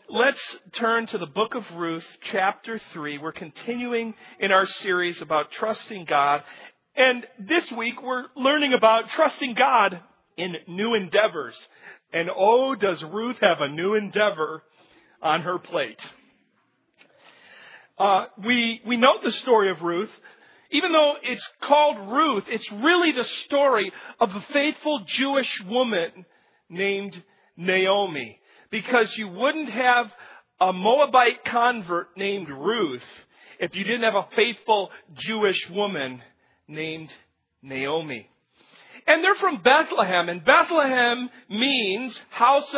Let's turn to the book of Ruth, chapter 3. We're continuing in our series about trusting God. And this week we're learning about trusting God in new endeavors. And oh, does Ruth have a new endeavor on her plate. We know the story of Ruth. Even though it's called Ruth, it's really the story of a faithful Jewish woman named Naomi. Because you wouldn't have a Moabite convert named Ruth if you didn't have a faithful Jewish woman named Naomi. And they're from Bethlehem, and Bethlehem means house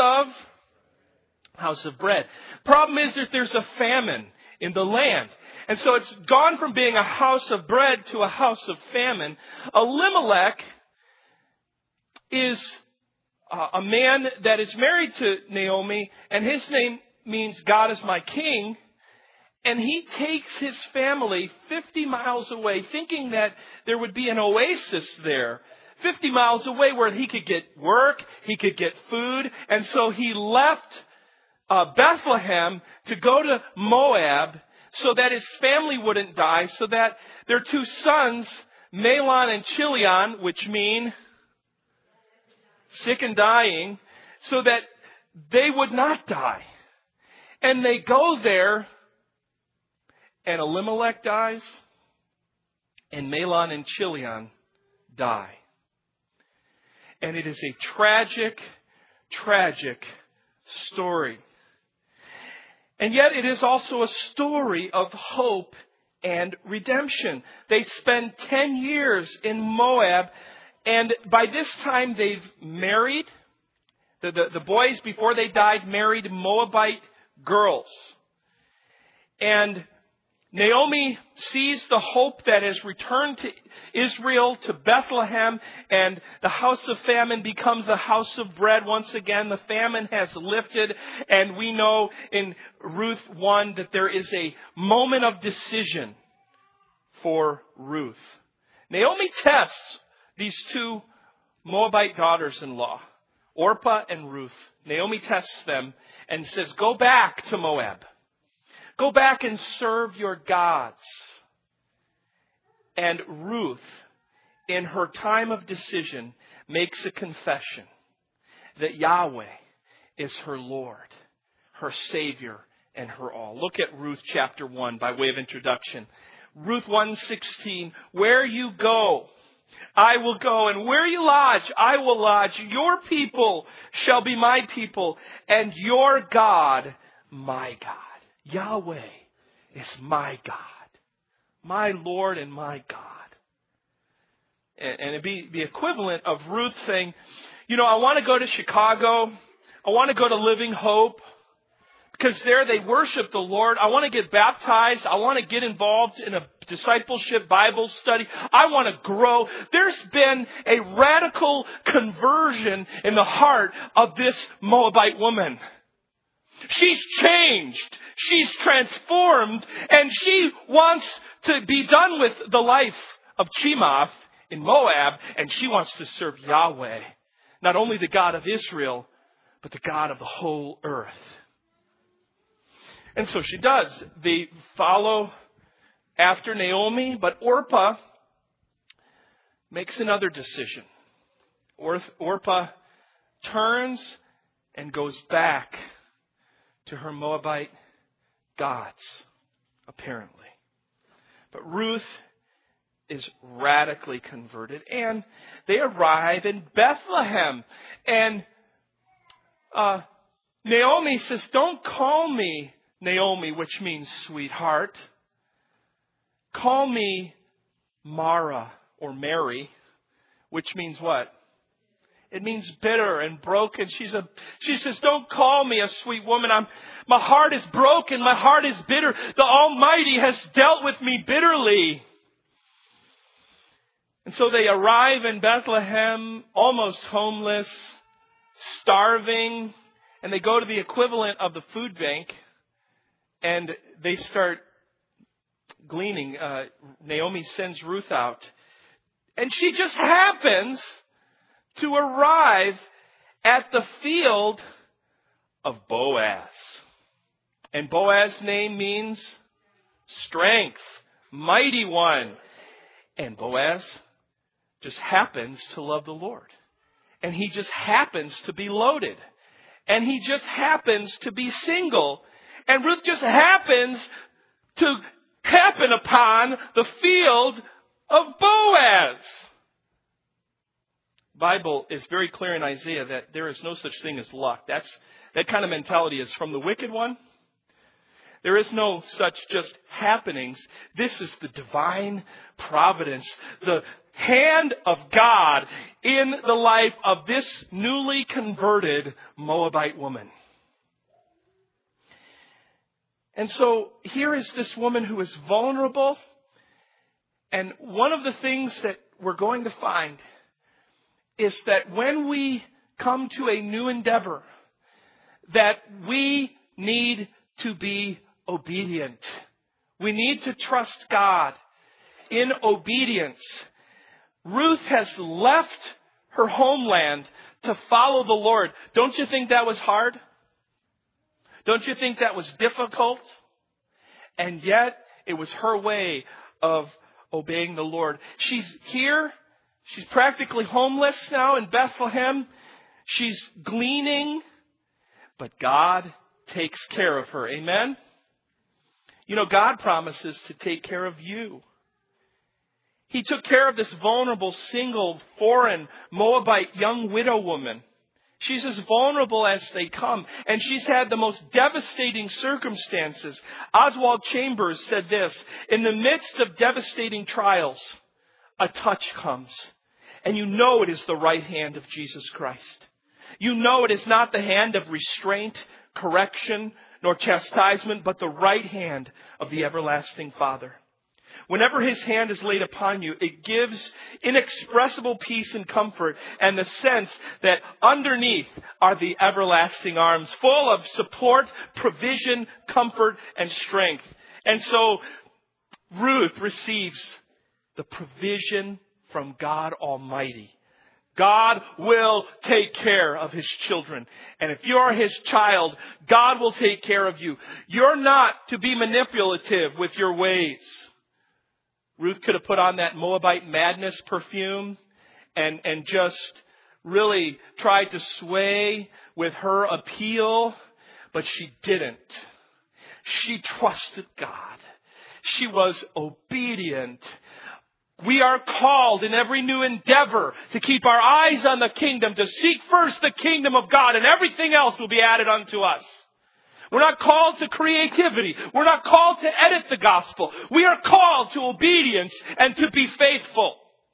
of bread. Problem is that there's a famine in the land. And so it's gone from being a house of bread to a house of famine. Elimelech is a man that is married to Naomi, and his name means God is my king. And he takes his family 50 miles away, thinking that there would be an oasis there. 50 miles away where he could get work, he could get food. And so he left Bethlehem to go to Moab so that his family wouldn't die, so that their two sons, Mahlon and Chilion, which mean sick and dying, so that they would not die. And they go there, and Elimelech dies, and Mahlon and Chilion die. And it is a tragic, tragic story. And yet it is also a story of hope and redemption. They spend 10 years in Moab. And by this time, they've married. The boys, before they died, married Moabite girls. And Naomi sees the hope that has returned to Israel, to Bethlehem, and the house of famine becomes a house of bread once again. The famine has lifted, and we know in Ruth 1 that there is a moment of decision for Ruth. Naomi tests these two Moabite daughters-in-law, Orpah and Ruth. Naomi tests them and says, go back to Moab. Go back and serve your gods. And Ruth, in her time of decision, makes a confession that Yahweh is her Lord, her Savior, and her all. Look at Ruth chapter 1 by way of introduction. Ruth 1:16, where you go, I will go, and where you lodge, I will lodge. Your people shall be my people, and your God, my God. Yahweh is my God, my Lord and my God. And it'd be the equivalent of Ruth saying, I want to go to Chicago. I want to go to Living Hope. Because there they worship the Lord. I want to get baptized. I want to get involved in a discipleship Bible study. I want to grow. There's been a radical conversion in the heart of this Moabite woman. She's changed. She's transformed. And she wants to be done with the life of Chemoth in Moab. And she wants to serve Yahweh. Not only the God of Israel, but the God of the whole earth. And so she does. They follow after Naomi, but Orpah makes another decision. Orpah turns and goes back to her Moabite gods, apparently. But Ruth is radically converted, and they arrive in Bethlehem. And Naomi says, don't call me Naomi, which means sweetheart. Call me Mara or Mary, which means what? It means bitter and broken. She says, don't call me a sweet woman. My heart is broken. My heart is bitter. The Almighty has dealt with me bitterly. And so they arrive in Bethlehem, almost homeless, starving, and they go to the equivalent of the food bank. And they start gleaning. Naomi sends Ruth out. And she just happens to arrive at the field of Boaz. And Boaz's name means strength, mighty one. And Boaz just happens to love the Lord. And he just happens to be loaded. And he just happens to be single. And Ruth just happens to happen upon the field of Boaz. The Bible is very clear in Isaiah that there is no such thing as luck. That kind of mentality is from the wicked one. There is no such just happenings. This is the divine providence, the hand of God in the life of this newly converted Moabite woman. And so here is this woman who is vulnerable. And one of the things that we're going to find is that when we come to a new endeavor, that we need to be obedient. We need to trust God in obedience. Ruth has left her homeland to follow the Lord. Don't you think that was hard? Don't you think that was difficult? And yet, it was her way of obeying the Lord. She's here. She's practically homeless now in Bethlehem. She's gleaning. But God takes care of her. Amen? You know, God promises to take care of you. He took care of this vulnerable, single, foreign, Moabite young widow woman. She's as vulnerable as they come. And she's had the most devastating circumstances. Oswald Chambers said this: in the midst of devastating trials, a touch comes. And you know it is the right hand of Jesus Christ. You know it is not the hand of restraint, correction, nor chastisement, but the right hand of the everlasting Father. Whenever His hand is laid upon you, it gives inexpressible peace and comfort, and the sense that underneath are the everlasting arms, full of support, provision, comfort, and strength. And so Ruth receives the provision from God Almighty. God will take care of His children. And if you are His child, God will take care of you. You're not to be manipulative with your ways. Ruth could have put on that Moabite madness perfume and just really tried to sway with her appeal, but she didn't. She trusted God. She was obedient. We are called in every new endeavor to keep our eyes on the kingdom, to seek first the kingdom of God, and everything else will be added unto us. We're not called to creativity. We're not called to edit the gospel. We are called to obedience and to be faithful.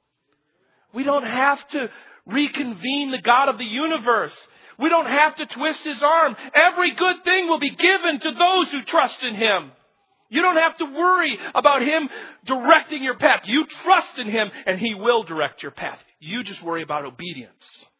We don't have to reconvene the God of the universe. We don't have to twist His arm. Every good thing will be given to those who trust in Him. You don't have to worry about Him directing your path. You trust in Him and He will direct your path. You just worry about obedience.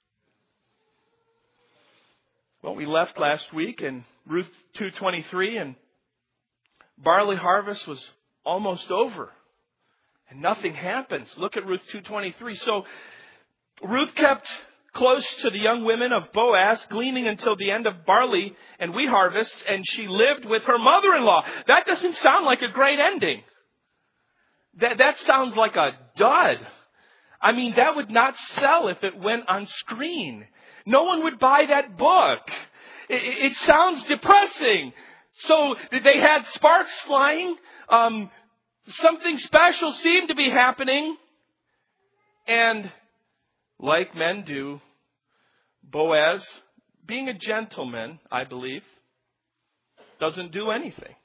Well, we left last week in Ruth 2:23, and barley harvest was almost over. And nothing happens. Look at Ruth 2:23. So Ruth kept close to the young women of Boaz, gleaning until the end of barley and wheat harvests, and she lived with her mother-in-law. That doesn't sound like a great ending. That sounds like a dud. I mean, that would not sell if it went on screen. No one would buy that book. It sounds depressing. So they had sparks flying. Something special seemed to be happening. And like men do, Boaz, being a gentleman, I believe, doesn't do anything.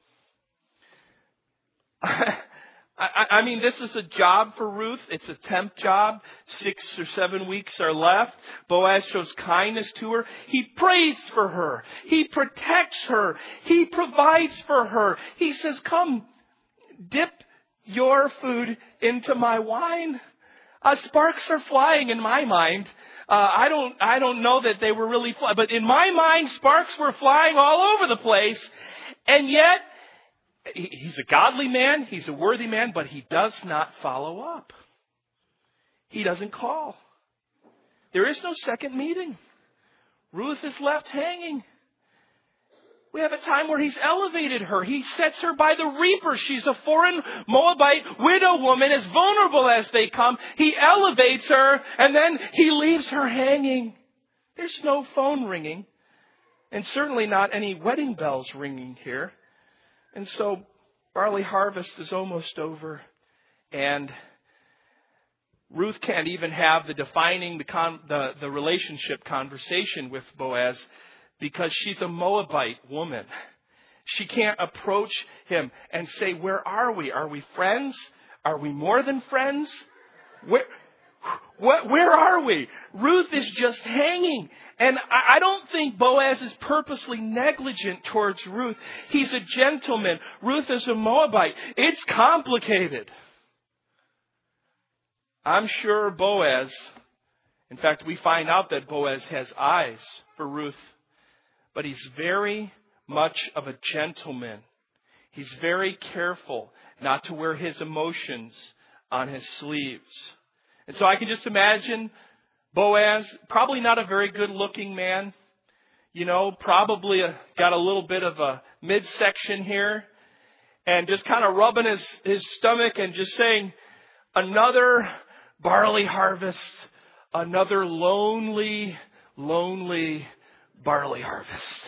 I mean, this is a job for Ruth. It's a temp job. 6 or 7 weeks are left. Boaz shows kindness to her. He prays for her. He protects her. He provides for her. He says, come, dip your food into my wine. Sparks are flying in my mind. I don't know that they were really flying, but in my mind, sparks were flying all over the place. And yet, he's a godly man, he's a worthy man, but he does not follow up. He doesn't call. There is no second meeting. Ruth is left hanging. We have a time where He's elevated her. He sets her by the reaper. She's a foreign Moabite widow woman, as vulnerable as they come. He elevates her, and then He leaves her hanging. There's no phone ringing, and certainly not any wedding bells ringing here. And so barley harvest is almost over, and Ruth can't even have the defining the relationship conversation with Boaz, because she's a Moabite woman. She can't approach him and say, where are we? Are we friends? Are we more than friends? Where are we? Ruth is just hanging. And I don't think Boaz is purposely negligent towards Ruth. He's a gentleman. Ruth is a Moabite. It's complicated. I'm sure Boaz, in fact, we find out that Boaz has eyes for Ruth. But he's very much of a gentleman. He's very careful not to wear his emotions on his sleeves. And so I can just imagine Boaz, probably not a very good looking man. Probably got a little bit of a midsection here. And just kind of rubbing his stomach and just saying, another barley harvest, another lonely barley harvest.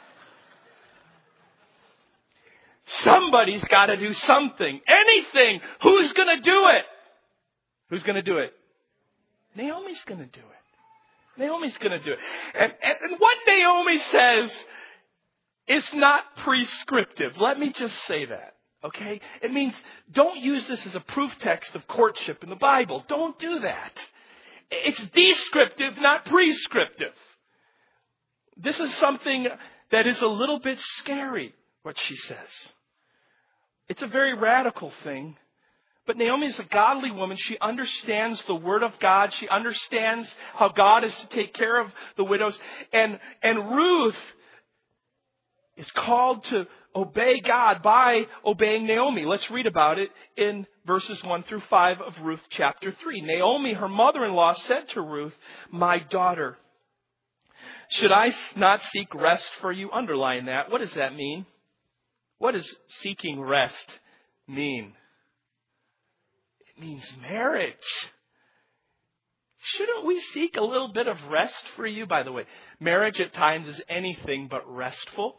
Somebody's got to do something. Anything. Who's going to do it? Who's going to do it? Naomi's going to do it. Naomi's going to do it. And what Naomi says is not prescriptive. Let me just say that. Okay? It means don't use this as a proof text of courtship in the Bible. Don't do that. It's descriptive, not prescriptive. This is something that is a little bit scary, what she says. It's a very radical thing. But Naomi is a godly woman. She understands the Word of God. She understands how God is to take care of the widows. And Ruth is called to obey God by obeying Naomi. Let's read about it in verses 1 through 5 of Ruth chapter 3. Naomi, her mother-in-law, said to Ruth, "My daughter, should I not seek rest for you?" Underline that. What does that mean? What does seeking rest mean? It means marriage. Shouldn't we seek a little bit of rest for you? By the way, marriage at times is anything but restful.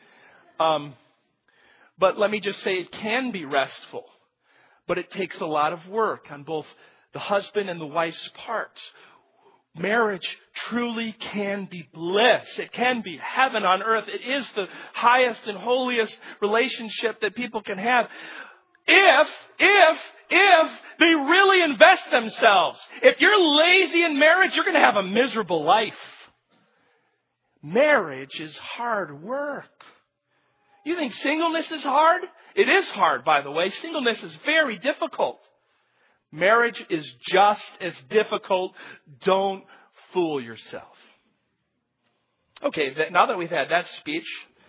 But let me just say it can be restful. But it takes a lot of work on both the husband and the wife's parts. Marriage truly can be bliss. It can be heaven on earth. It is the highest and holiest relationship that people can have. If they really invest themselves. If you're lazy in marriage, you're going to have a miserable life. Marriage is hard work. You think singleness is hard? It is hard, by the way. Singleness is very difficult. Marriage is just as difficult. Don't fool yourself. Okay, now that we've had that speech,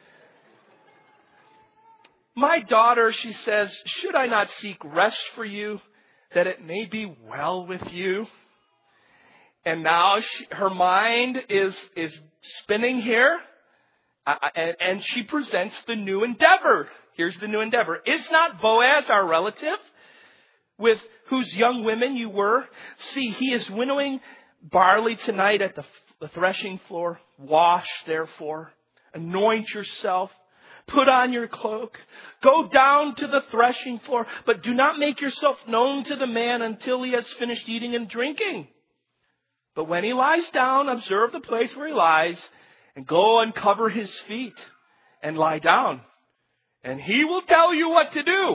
my daughter, she says, should I not seek rest for you, that it may be well with you? And now her mind is spinning here, and she presents the new endeavor. Here's the new endeavor. Is not Boaz our relative, with whose young women you were? See, he is winnowing barley tonight at the threshing floor. Wash, therefore. Anoint yourself. Put on your cloak. Go down to the threshing floor. But do not make yourself known to the man until he has finished eating and drinking. But when he lies down, observe the place where he lies, and go uncover his feet and lie down. And he will tell you what to do.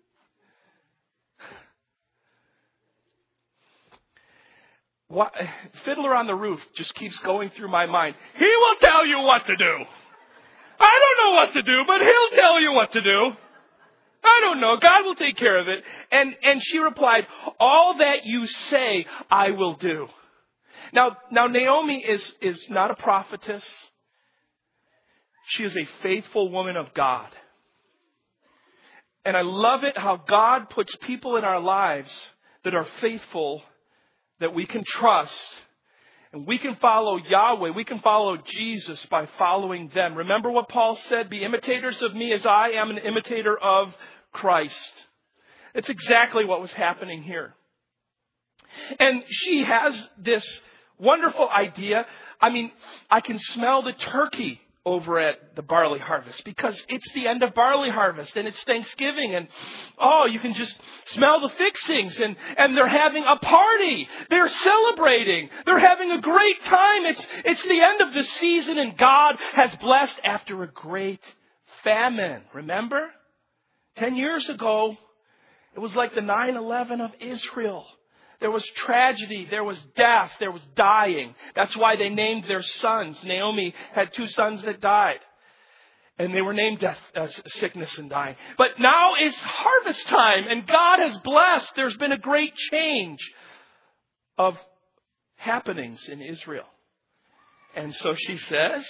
Fiddler on the Roof just keeps going through my mind. He will tell you what to do. I don't know what to do, but he'll tell you what to do. I don't know. God will take care of it. And she replied, all that you say, I will do. Now Naomi is not a prophetess. She is a faithful woman of God. And I love it how God puts people in our lives that are faithful, that we can trust. And we can follow Yahweh. We can follow Jesus by following them. Remember what Paul said? Be imitators of me as I am an imitator of Christ. It's exactly what was happening here. And she has this wonderful idea. I mean, I can smell the turkey over at the barley harvest because it's the end of barley harvest and it's Thanksgiving, and you can just smell the fixings, and they're having a party. They're celebrating. They're having a great time. It's the end of the season, and God has blessed after a great famine. Remember? 10 years ago, it was like the 9/11 of Israel. There was tragedy, there was death, there was dying. That's why they named their sons. Naomi had 2 sons that died. And they were named death, sickness, and dying. But now is harvest time, and God has blessed. There's been a great change of happenings in Israel. And so she says,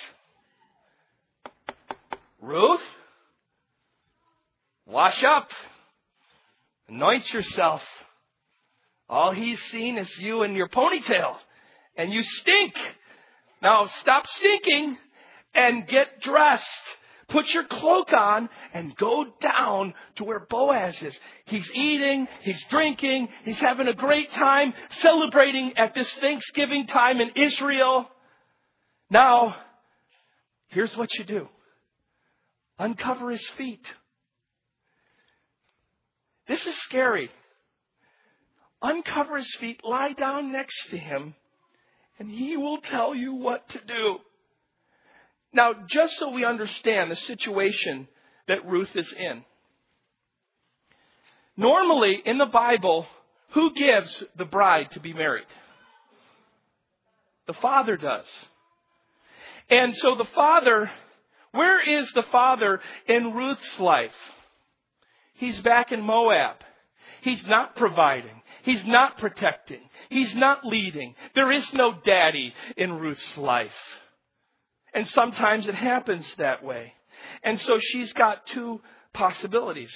Ruth, wash up, anoint yourself. All he's seen is you and your ponytail. And you stink. Now stop stinking and get dressed. Put your cloak on and go down to where Boaz is. He's eating, he's drinking, he's having a great time celebrating at this Thanksgiving time in Israel. Now, here's what you do. Uncover his feet. This is scary. Uncover his feet, lie down next to him, and he will tell you what to do. Now, just so we understand the situation that Ruth is in. Normally, in the Bible, who gives the bride to be married? The father does. And so the father, where is the father in Ruth's life? He's back in Moab. He's not providing. He's not protecting. He's not leading. There is no daddy in Ruth's life. And sometimes it happens that way. And so she's got 2 possibilities.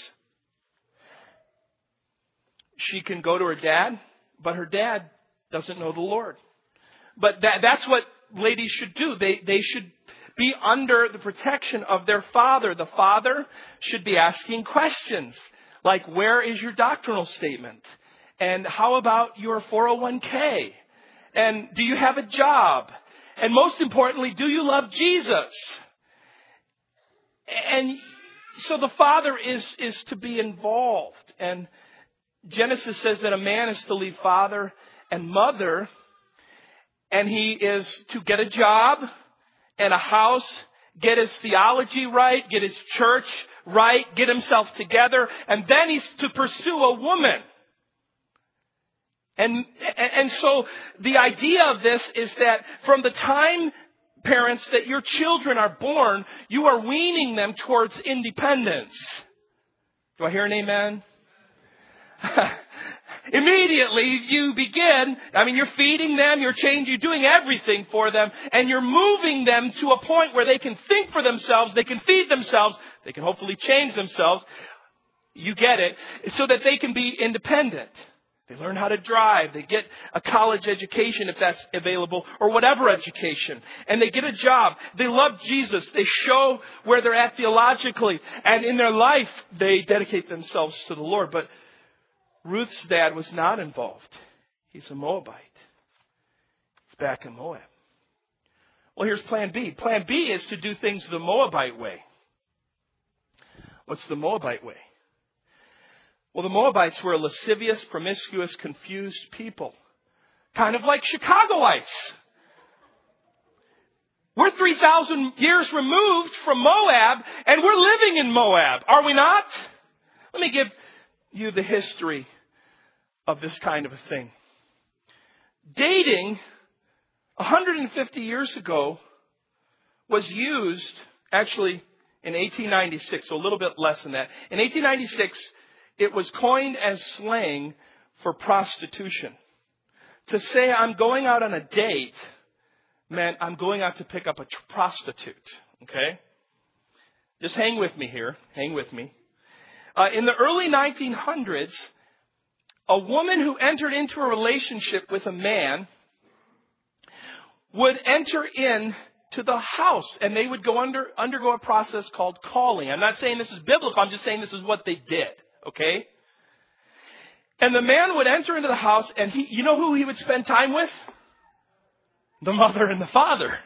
She can go to her dad, but her dad doesn't know the Lord. But that's what ladies should do. They should be under the protection of their father. The father should be asking questions like, where is your doctrinal statement? And how about your 401k? And do you have a job? And most importantly, do you love Jesus? And so the father is to be involved. And Genesis says that a man is to leave father and mother, and he is to get a job and a house, get his theology right, get his church right, get himself together, and then he's to pursue a woman. And so the idea of this is that from the time, parents, that your children are born, you are weaning them towards independence. Do I hear an amen? Immediately you begin, you're feeding them, you're doing everything for them, and you're moving them to a point where they can think for themselves, they can feed themselves, they can hopefully change themselves. You get it, so that they can be independent. They learn how to drive. They get a college education if that's available, or whatever education. And they get a job. They love Jesus. They show where they're at theologically. And in their life, they dedicate themselves to the Lord. But Ruth's dad was not involved. He's a Moabite. He's back in Moab. Well, here's plan B. Plan B is to do things the Moabite way. What's the Moabite way? Well, the Moabites were a lascivious, promiscuous, confused people. Kind of like Chicagoites. We're 3,000 years removed from Moab, and we're living in Moab. Are we not? Let me give you the history of this kind of a thing. Dating 150 years ago was used, actually, in 1896, so a little bit less than that. In 1896, it was coined as slang for prostitution. To say I'm going out on a date meant I'm going out to pick up a prostitute. Okay? Just hang with me here. Hang with me. In the early 1900s, a woman who entered into a relationship with a man would enter in to the house, and they would undergo a process called calling. I'm not saying this is biblical. I'm just saying this is what they did. Okay? And the man would enter into the house, and you know who he would spend time with? The mother and the father.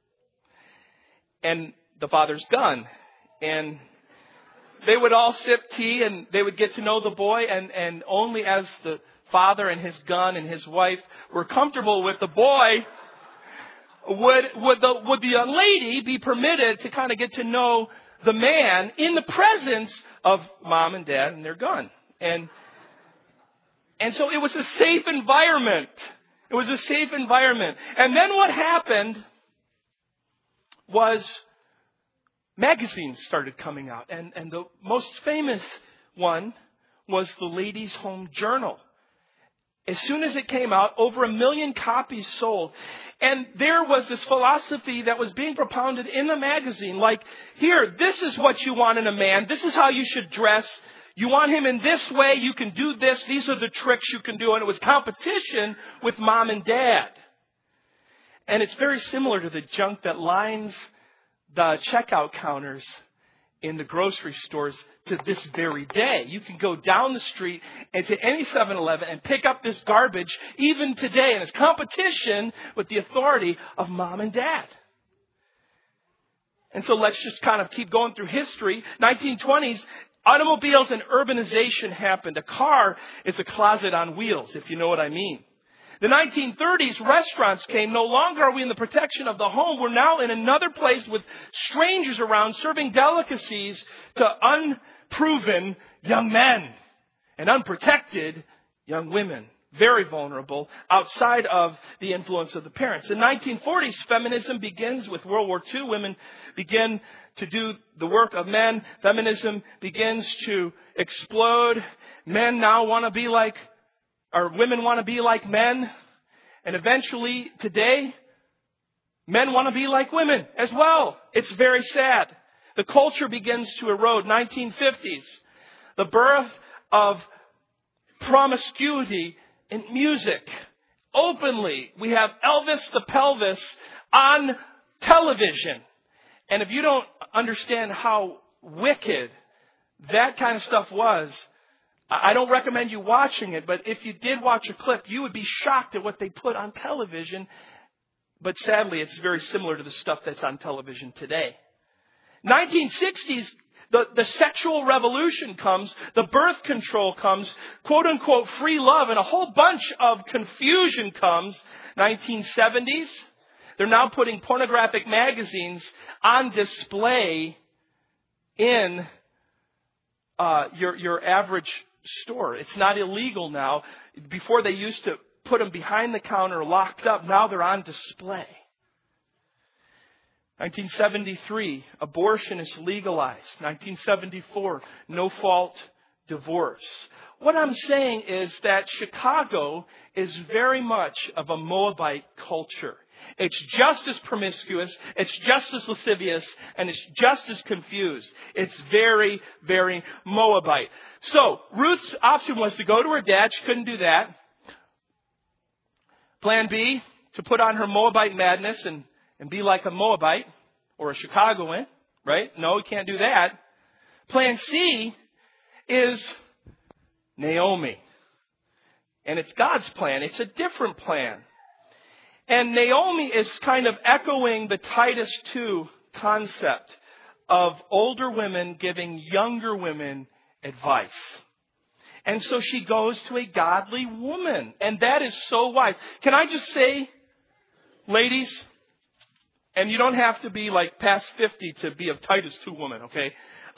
And the father's gun. And they would all sip tea, and they would get to know the boy, and only as the father and his gun and his wife were comfortable with the boy, would the young lady be permitted to kind of get to know the man in the presence of mom and dad and their gun. And so it was a safe environment. It was a safe environment. And then what happened was magazines started coming out. And the most famous one was the Ladies' Home Journal. As soon as it came out, over 1 million copies sold. And there was this philosophy that was being propounded in the magazine. Like, here, this is what you want in a man. This is how you should dress. You want him in this way. You can do this. These are the tricks you can do. And it was competition with mom and dad. And it's very similar to the junk that lines the checkout counters in the grocery stores to this very day. You can go down the street and to any 7-Eleven and pick up this garbage even today. And it's competition with the authority of mom and dad. And so let's just kind of keep going through history. 1920s, automobiles and urbanization happened. A car is a closet on wheels, if you know what I mean. The 1930s, restaurants came. No longer are we in the protection of the home. We're now in another place with strangers around serving delicacies to unproven young men and unprotected young women. Very vulnerable outside of the influence of the parents. In the 1940s, feminism begins with World War II. Women begin to do the work of men. Feminism begins to explode. Men now want to be like Or women want to be like men. And eventually, today, men want to be like women as well. It's very sad. The culture begins to erode. 1950s, the birth of promiscuity in music. Openly, we have Elvis the Pelvis on television. And if you don't understand how wicked that kind of stuff was, I don't recommend you watching it, but if you did watch a clip, you would be shocked at what they put on television. But sadly, it's very similar to the stuff that's on television today. 1960s, the sexual revolution comes, the birth control comes, quote unquote free love, and a whole bunch of confusion comes. 1970s, they're now putting pornographic magazines on display in your average store. It's not illegal now. Before they used to put them behind the counter, locked up. Now they're on display. 1973, abortion is legalized. 1974, no-fault divorce. What I'm saying is that Chicago is very much of a Moabite culture. It's just as promiscuous, it's just as lascivious, and it's just as confused. It's very, very Moabite. So, Ruth's option was to go to her dad. She couldn't do that. Plan B, to put on her Moabite madness and be like a Moabite or a Chicagoan, right? No, you can't do that. Plan C is Naomi. And it's God's plan. It's a different plan. And Naomi is kind of echoing the Titus 2 concept of older women giving younger women advice. And so she goes to a godly woman. And that is so wise. Can I just say, ladies, and you don't have to be like past 50 to be a Titus 2 woman, okay?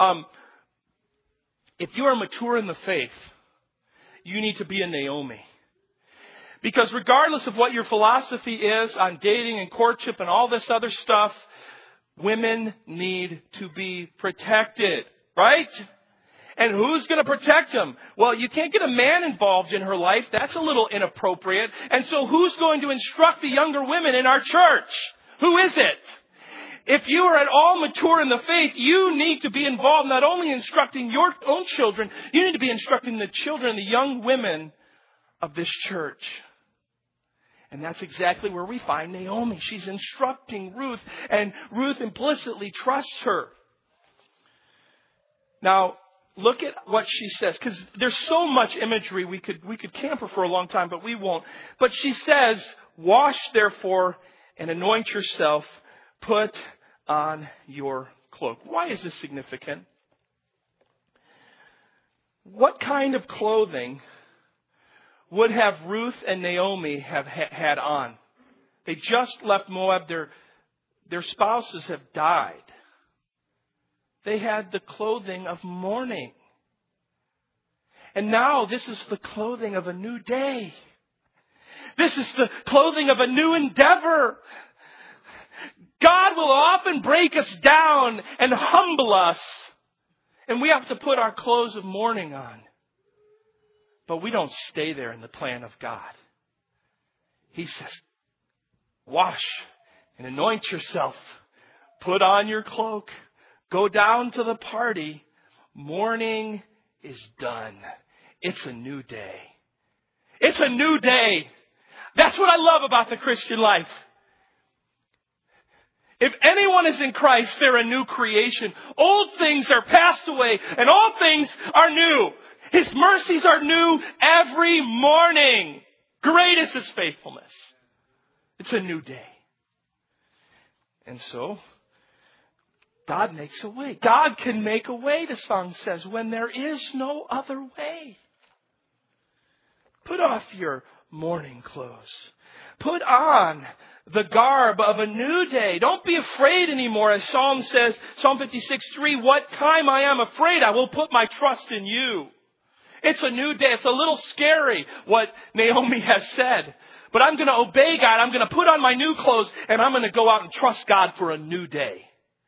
If you are mature in the faith, you need to be a Naomi. Because regardless of what your philosophy is on dating and courtship and all this other stuff, women need to be protected, right? And who's going to protect them? Well, you can't get a man involved in her life. That's a little inappropriate. And so who's going to instruct the younger women in our church? Who is it? If you are at all mature in the faith, you need to be involved not only in instructing your own children, you need to be instructing the children and the young women of this church. And that's exactly where we find Naomi. She's instructing Ruth, and Ruth implicitly trusts her. Now, look at what she says, because there's so much imagery we could camp her for a long time, but we won't. But she says, "Wash therefore and anoint yourself, put on your cloak." Why is this significant? What kind of clothing would have Ruth and Naomi have had on? They just left Moab. Their spouses have died. They had the clothing of mourning. And now this is the clothing of a new day. This is the clothing of a new endeavor. God will often break us down and humble us. And we have to put our clothes of mourning on. But we don't stay there in the plan of God. He says, wash and anoint yourself. Put on your cloak. Go down to the party. Mourning is done. It's a new day. It's a new day. That's what I love about the Christian life. If anyone is in Christ, they're a new creation. Old things are passed away and all things are new. His mercies are new every morning. Great is His faithfulness. It's a new day. And so, God makes a way. God can make a way, the song says, when there is no other way. Put off your mourning clothes. Put on the garb of a new day. Don't be afraid anymore. As Psalm says, Psalm 56:3, what time I am afraid, I will put my trust in you. It's a new day. It's a little scary what Naomi has said. But I'm going to obey God. I'm going to put on my new clothes and I'm going to go out and trust God for a new day.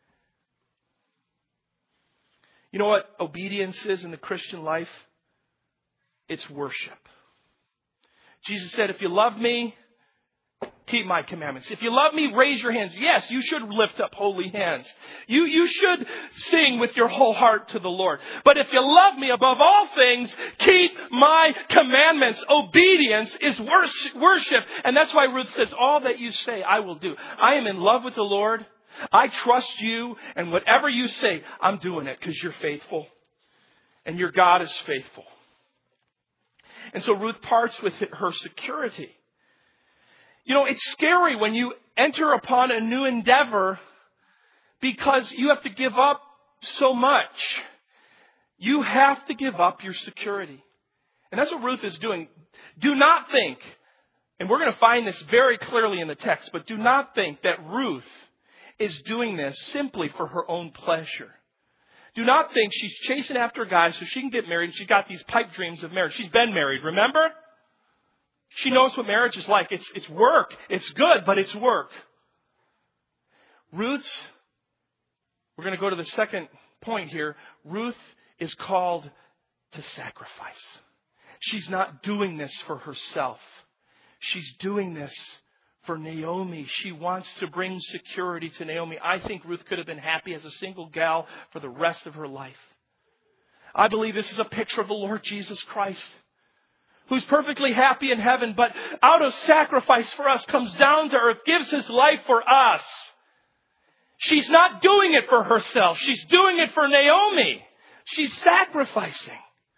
You know what obedience is in the Christian life? It's worship. Jesus said, if you love me, keep my commandments. If you love me, raise your hands. Yes, you should lift up holy hands. You should sing with your whole heart to the Lord. But if you love me above all things, keep my commandments. Obedience is worship. And that's why Ruth says, all that you say, I will do. I am in love with the Lord. I trust you. And whatever you say, I'm doing it because you're faithful. And your God is faithful. And so Ruth parts with her security. You know, it's scary when you enter upon a new endeavor because you have to give up so much. You have to give up your security. And that's what Ruth is doing. Do not think, and we're going to find this very clearly in the text, but do not think that Ruth is doing this simply for her own pleasure. Do not think she's chasing after a guy so she can get married and she's got these pipe dreams of marriage. She's been married, remember? She knows what marriage is like. It's work. It's good, but it's work. Ruth's, we're going to go to the second point here. Ruth is called to sacrifice. She's not doing this for herself. She's doing this for Naomi. She wants to bring security to Naomi. I think Ruth could have been happy as a single gal for the rest of her life. I believe this is a picture of the Lord Jesus Christ, who's perfectly happy in heaven, but out of sacrifice for us, comes down to earth, gives His life for us. She's not doing it for herself. She's doing it for Naomi. She's sacrificing.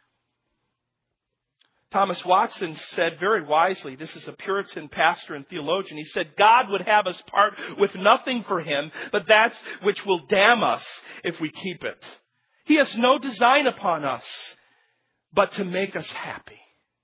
Thomas Watson said very wisely, this is a Puritan pastor and theologian, he said, God would have us part with nothing for Him, but that which will damn us if we keep it. He has no design upon us, but to make us happy.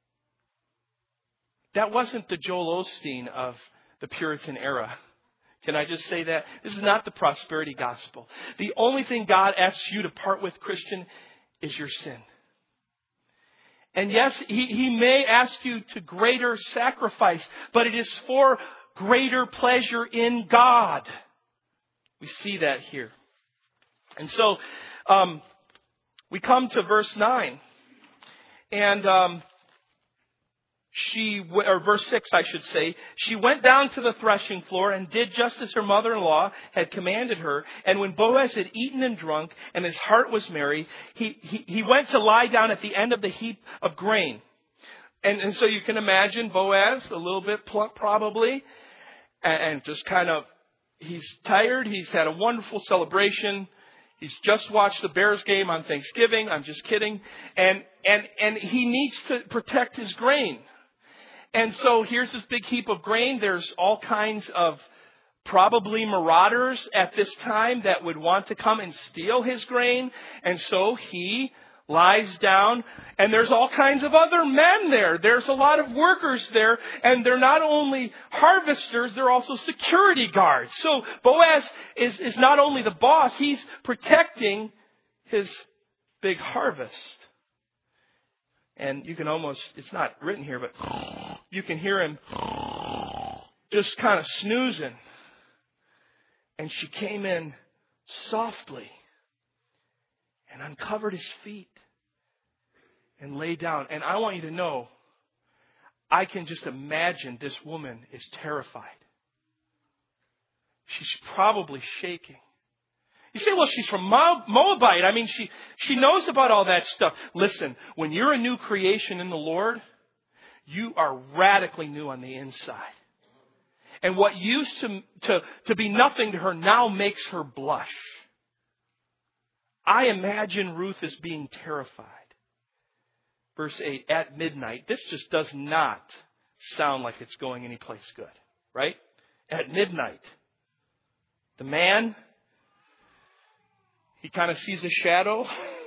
That wasn't the Joel Osteen of the Puritan era. Can I just say that? This is not the prosperity gospel. The only thing God asks you to part with, Christian, is your sin. And yes, he may ask you to greater sacrifice, but it is for greater pleasure in God. We see that here. And so we come to verse 9. And verse 6, I should say, she went down to the threshing floor and did just as her mother-in-law had commanded her. And when Boaz had eaten and drunk and his heart was merry, he went to lie down at the end of the heap of grain. And so you can imagine Boaz, a little bit plump probably, and just kind of, he's tired. He's had a wonderful celebration. He's just watched the Bears game on Thanksgiving. I'm just kidding. And he needs to protect his grain. And so here's this big heap of grain. There's all kinds of probably marauders at this time that would want to come and steal his grain. And so he lies down, and there's all kinds of other men there. There's a lot of workers there, and they're not only harvesters, they're also security guards. So Boaz is not only the boss, he's protecting his big harvest. And you can almost, it's not written here, but you can hear him just kind of snoozing. And she came in softly and uncovered his feet and lay down. And I want you to know, I can just imagine this woman is terrified. She's probably shaking. You say, well, she's from Moabite. I mean, she knows about all that stuff. Listen, when you're a new creation in the Lord, you are radically new on the inside. And what used to be nothing to her now makes her blush. I imagine Ruth as being terrified. Verse 8, at midnight. This just does not sound like it's going anyplace good, right? At midnight. The man, he kind of sees a shadow.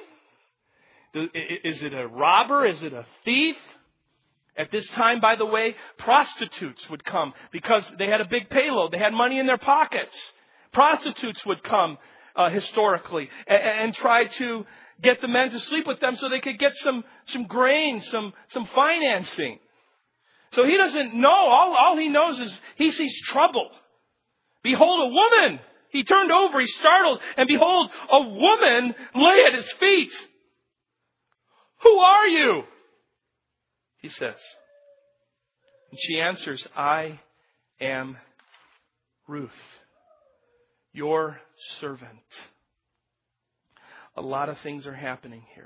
Is it a robber? Is it a thief? At this time, by the way, prostitutes would come because they had a big payload. They had money in their pockets. Prostitutes would come historically and try to get the men to sleep with them so they could get some grain, some financing. So he doesn't know. All he knows is he sees trouble. Behold, a woman. He turned over, he's startled, and behold, a woman lay at his feet. Who are you? He says. And she answers, I am Ruth, your servant. A lot of things are happening here.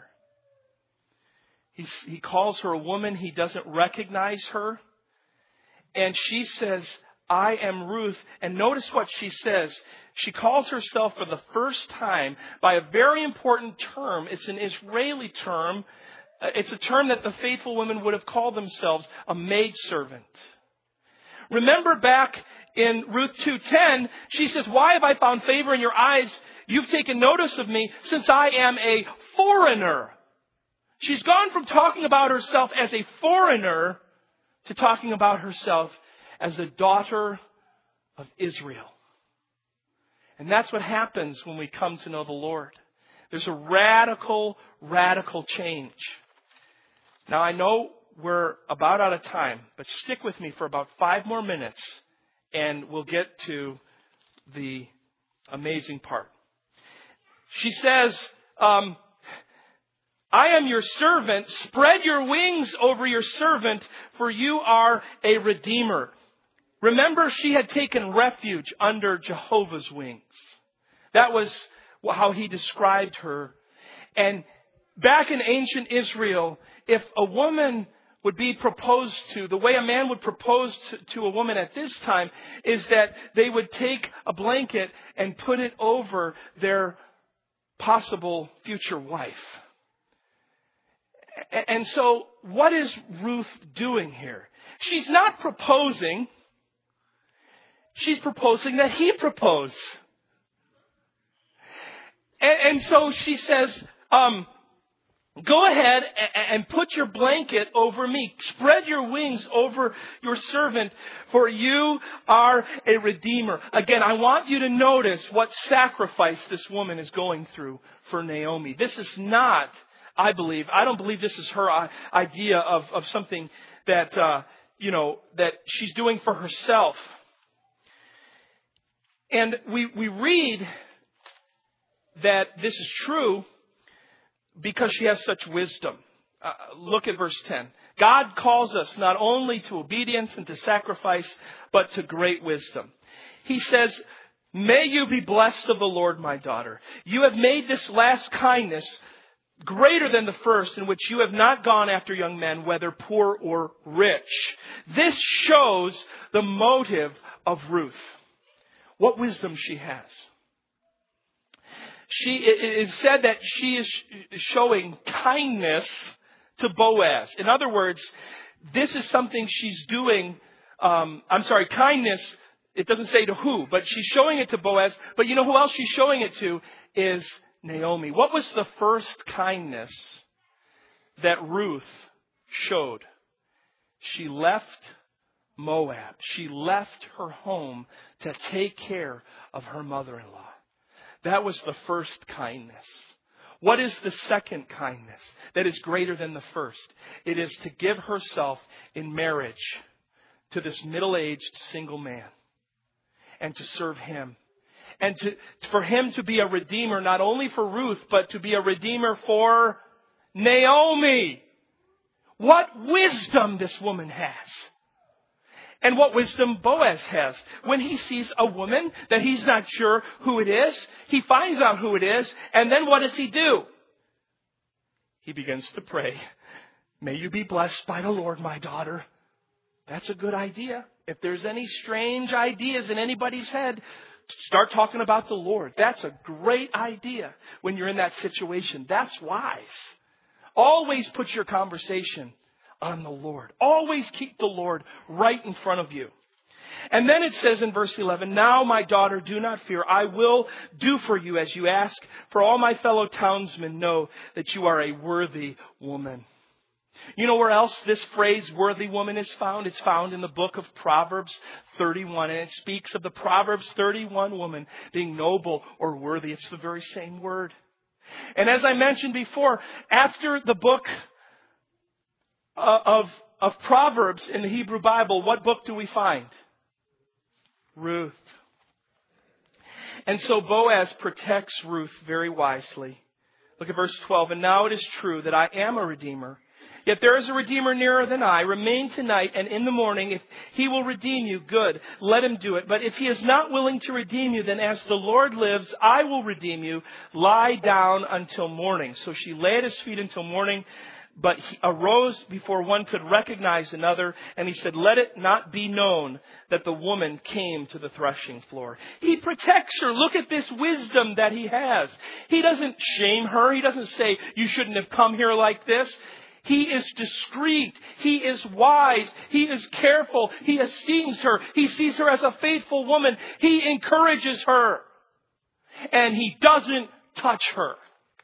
He calls her a woman. He doesn't recognize her. And she says, I am Ruth. And notice what she says. She calls herself for the first time by a very important term. It's an Israeli term. It's a term that the faithful women would have called themselves, a maidservant. Remember back in Ruth 2:10, she says, why have I found favor in your eyes? You've taken notice of me since I am a foreigner. She's gone from talking about herself as a foreigner to talking about herself as a daughter of Israel. And that's what happens when we come to know the Lord. There's a radical change. Now, I know we're about out of time, but stick with me for about 5 more minutes and we'll get to the amazing part. She says, I am your servant. Spread your wings over your servant, for you are a redeemer. Remember, she had taken refuge under Jehovah's wings. That was how he described her. And back in ancient Israel, if a woman would be proposed to, the way a man would propose to a woman at this time is that they would take a blanket and put it over their possible future wife. And so what is Ruth doing here? She's not proposing. She's proposing that he propose. And so she says, go ahead and put your blanket over me. Spread your wings over your servant, for you are a redeemer. Again, I want you to notice what sacrifice this woman is going through for Naomi. This is not, I don't believe this is her idea of something that, that she's doing for herself. And we read that this is true because she has such wisdom. Look at verse 10. God calls us not only to obedience and to sacrifice, but to great wisdom. He says, may you be blessed of the Lord, my daughter. You have made this last kindness greater than the first, in which you have not gone after young men, whether poor or rich. This shows the motive of Ruth. What wisdom she has. It is said that she is showing kindness to Boaz. In other words, this is something she's doing. Kindness. It doesn't say to who, but she's showing it to Boaz. But you know who else she's showing it to is Naomi. What was the first kindness that Ruth showed? She left Moab. She left her home to take care of her mother-in-law. That was the first kindness. What is the second kindness that is greater than the first? It is to give herself in marriage to this middle-aged single man and to serve him. And for him to be a redeemer, not only for Ruth, but to be a redeemer for Naomi. What wisdom this woman has. And what wisdom Boaz has. When he sees a woman that he's not sure who it is, he finds out who it is, and then what does he do? He begins to pray, "May you be blessed by the Lord, my daughter." That's a good idea. If there's any strange ideas in anybody's head, start talking about the Lord. That's a great idea when you're in that situation. That's wise. Always put your conversation on the Lord. Always keep the Lord right in front of you. And then it says in verse 11, "Now, my daughter, do not fear. I will do for you as you ask, for all my fellow townsmen know that you are a worthy woman." You know where else this phrase worthy woman is found? It's found in the book of Proverbs 31. And it speaks of the Proverbs 31 woman being noble or worthy. It's the very same word. And as I mentioned before, after the book of Proverbs in the Hebrew Bible, what book do we find? Ruth. And so Boaz protects Ruth very wisely. Look at verse 12. "And now it is true that I am a redeemer. Yet there is a redeemer nearer than I. Remain tonight, and in the morning, if he will redeem you, good, let him do it. But if he is not willing to redeem you, then as the Lord lives, I will redeem you. Lie down until morning." So she lay at his feet until morning, but he arose before one could recognize another. And he said, "Let it not be known that the woman came to the threshing floor." He protects her. Look at this wisdom that he has. He doesn't shame her. He doesn't say, "You shouldn't have come here like this." He is discreet. He is wise. He is careful. He esteems her. He sees her as a faithful woman. He encourages her. And he doesn't touch her.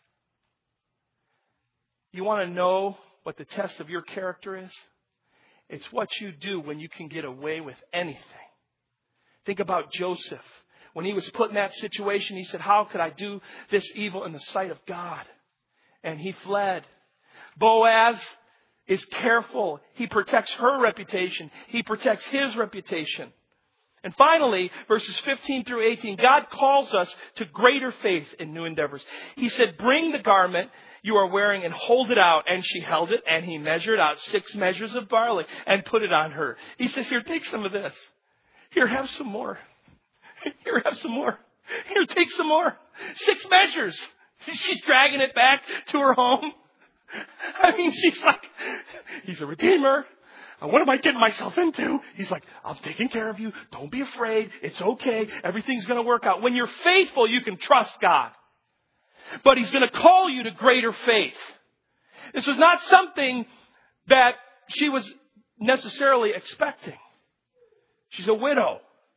You want to know what the test of your character is? It's what you do when you can get away with anything. Think about Joseph. When he was put in that situation, he said, "How could I do this evil in the sight of God?" And he fled. Boaz is careful. He protects her reputation. He protects his reputation. And finally, verses 15 through 18, God calls us to greater faith in new endeavors. He said, "Bring the garment you are wearing and hold it out." And she held it, and he measured out 6 measures of barley and put it on her. He says, "Here, take some of this. Here, have some more. Here, have some more. Here, take some more. 6 measures." She's dragging it back to her home. I mean, she's like, "He's a redeemer. What am I getting myself into?" He's like, "I'm taking care of you. Don't be afraid. It's okay. Everything's going to work out." When you're faithful, you can trust God. But he's going to call you to greater faith. This was not something that she was necessarily expecting. She's a widow.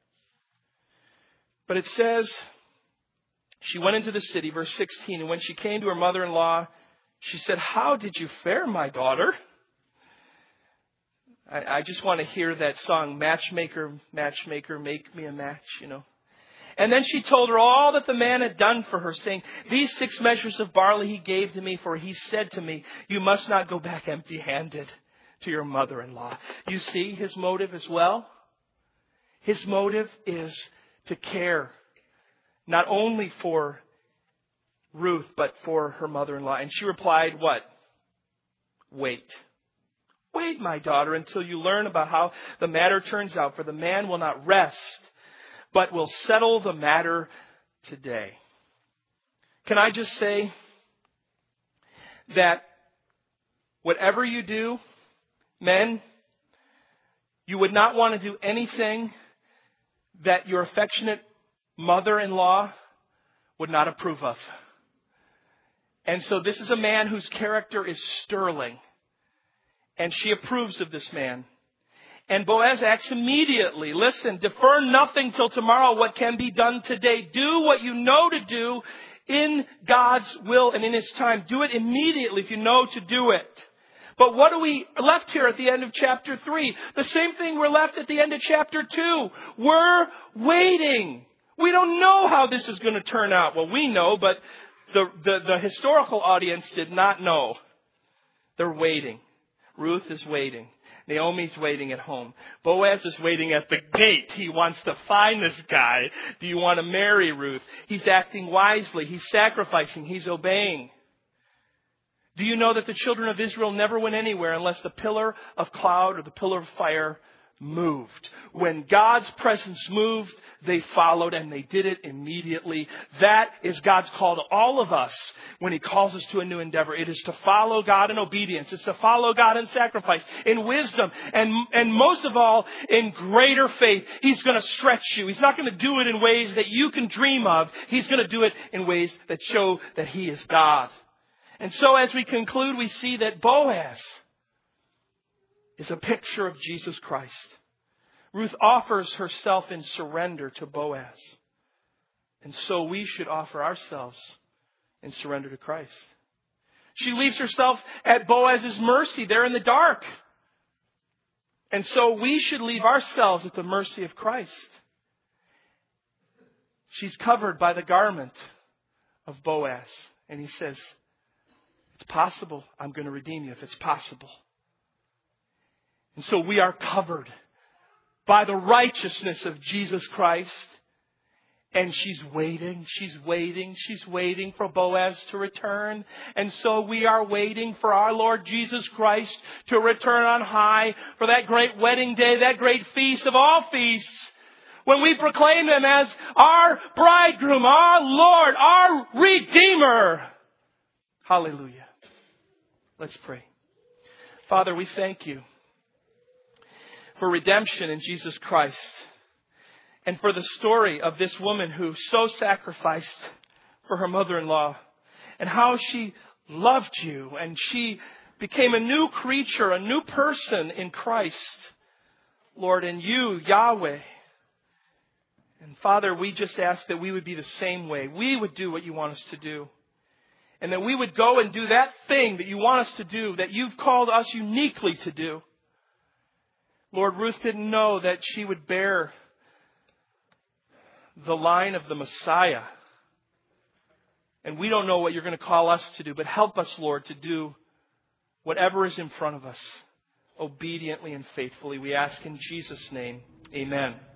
But it says, she went into the city, verse 16, "and when she came to her mother-in-law, she said, 'How did you fare, my daughter?'" I just want to hear that song, "Matchmaker, matchmaker, make me a match," you know. And then she told her all that the man had done for her, saying, "These 6 measures of barley he gave to me, for he said to me, 'You must not go back empty-handed to your mother-in-law.'" You see his motive as well? His motive is to care, not only for Ruth, but for her mother-in-law. And she replied, what? "Wait. Wait, my daughter, until you learn about how the matter turns out. For the man will not rest, but will settle the matter today." Can I just say that whatever you do, men, you would not want to do anything that your affectionate mother-in-law would not approve of. And so this is a man whose character is sterling. And she approves of this man. And Boaz acts immediately. Listen, defer nothing till tomorrow what can be done today. Do what you know to do in God's will and in His time. Do it immediately if you know to do it. But what are we left here at the end of chapter 3? The same thing we're left at the end of chapter 2. We're waiting. We don't know how this is going to turn out. Well, we know, but the historical audience did not know. They're waiting. Ruth is waiting. Naomi's waiting at home. Boaz is waiting at the gate. He wants to find this guy. Do you want to marry Ruth? He's acting wisely. He's sacrificing. He's obeying. Do you know that the children of Israel never went anywhere unless the pillar of cloud or the pillar of fire moved? When God's presence moved, they followed and they did it immediately. That is God's call to all of us when He calls us to a new endeavor. It is to follow God in obedience. It's to follow God in sacrifice, in wisdom, and most of all, in greater faith. He's going to stretch you. He's not going to do it in ways that you can dream of. He's going to do it in ways that show that He is God. And so as we conclude, we see that Boaz is a picture of Jesus Christ. Ruth offers herself in surrender to Boaz. And so we should offer ourselves in surrender to Christ. She leaves herself at Boaz's mercy there in the dark. And so we should leave ourselves at the mercy of Christ. She's covered by the garment of Boaz. And he says, it's possible. I'm going to redeem you if it's possible. And so we are covered by the righteousness of Jesus Christ. And she's waiting for Boaz to return. And so we are waiting for our Lord Jesus Christ to return on high for that great wedding day, that great feast of all feasts, when we proclaim Him as our bridegroom, our Lord, our Redeemer. Hallelujah. Let's pray. Father, we thank You for redemption in Jesus Christ and for the story of this woman who so sacrificed for her mother-in-law and how she loved You and she became a new creature, a new person in Christ, Lord, in You, Yahweh. And Father, we just ask that we would be the same way. We would do what You want us to do. And that we would go and do that thing that You want us to do, that You've called us uniquely to do. Lord, Ruth didn't know that she would bear the line of the Messiah. And we don't know what You're going to call us to do, but help us, Lord, to do whatever is in front of us, obediently and faithfully. We ask in Jesus' name, amen.